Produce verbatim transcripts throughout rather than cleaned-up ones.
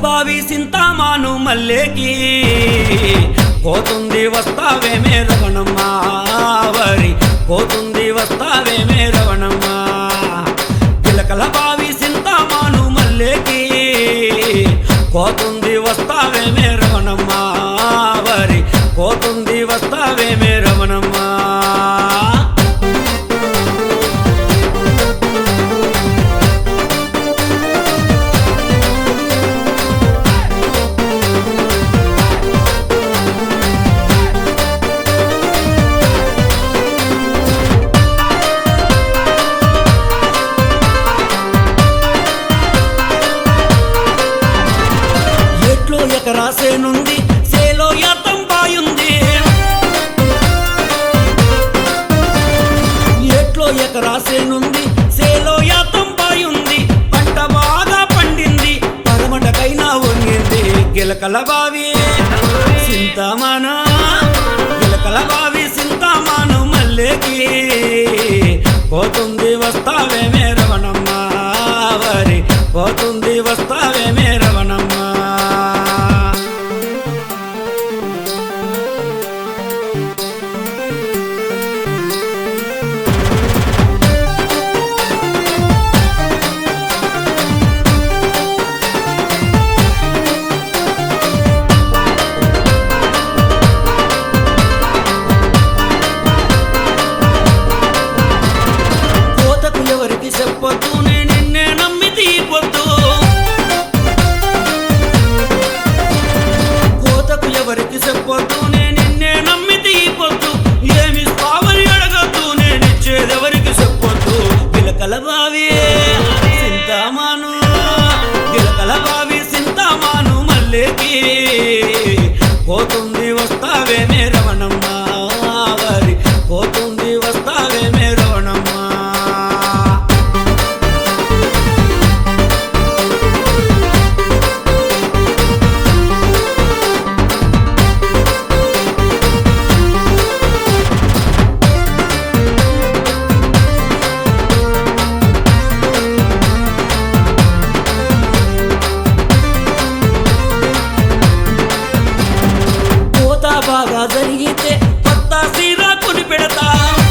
బావి సింతామాను మల్లేకి పోతుంది వస్తావేమే రవణమ్మ వరి పోతుంది వస్తావేమే రవణమ్మ గిలకల బావి సింతామాను మల్లేకి పోతుంది వస్తావేమే రవణమ్మ వరి పోతుంది వస్తావేమే రవణమ్మ ఎకరాసేనుంది సేలో యాతం బాయుంది ఎట్లో ఎకరాసేనుంది సేలో యాతం బాయుంది పంట బాగా పండింది పరమటకైనా వంగింది గిలకల బావి సింతామాను గిలకల బావి సింతామాను మల్లేకి పోతుంది వస్తావేమే రవణమ్మ వరి పోతుంది వస్తావేమే రవణమ్మ చెప్పొద్దు నేను నిన్నే నమ్మి తీపొద్దు కోతకు ఎవరికి చెప్పొద్దు నేను నిన్నే నమ్మి తీపొద్దు ఏమి స్వామని అడగద్దు నేను ఇచ్చేదెవరికి చెప్పొద్దు గిలకల బావి సింతామాను గిలకల బావి సింతామాను మల్లేకి పోతుంది వస్తావేమే రవణమ్మ వరి పోతుంది వస్తావేమే రవణమ్మ బాగా జరిగితే కొత్త సీరా కొని పెడతా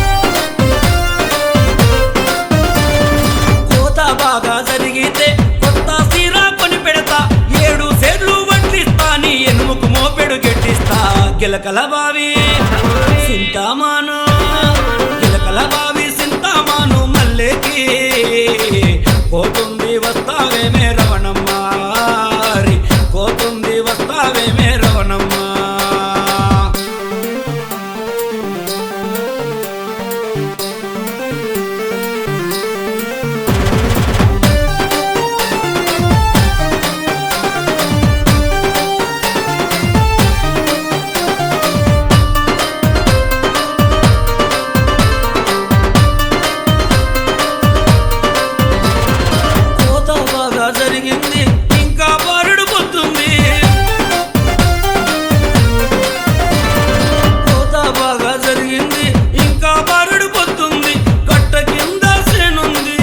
కోత బాగా జరిగితే కొత్త సీరా కొని పెడతా ఏడు సేర్లు వడ్లిస్తా నీ ఎనుముకు మోపెడు గెట్టిస్తా గిలకల బావి సింతామాను గిలకల బావి సింతామాను మల్లేకి పోతుంది వస్తావేమే రవణమ్మ పోతుంది వస్తావేమే రవణమ్మ జరిగింది ఇంకా బారుడు పోతుంది కోత బాగా జరిగింది ఇంకా బారుడు పోతుంది కట్ట కింద సేనుంది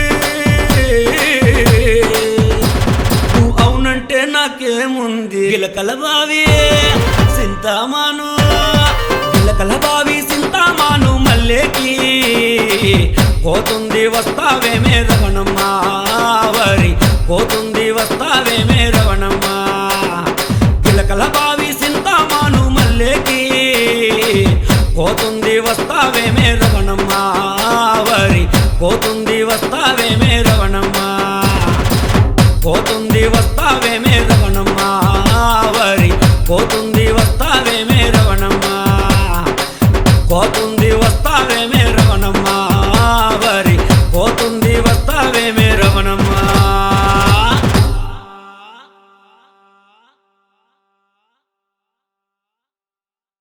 నువ్వు అవునంటే నాకేముంది గిలకల బావి సింతామాను గిలకల బావి సింతామాను మల్లేకి పోతుంది వస్తావేమే రవణమ్మ వరి పోతుంది వస్తావేమే రవణమ్మ గిలకల బావి సింతామాను మల్లేకి పోతుంది వస్తావేమే రవణమ్మ వరి పోతుంది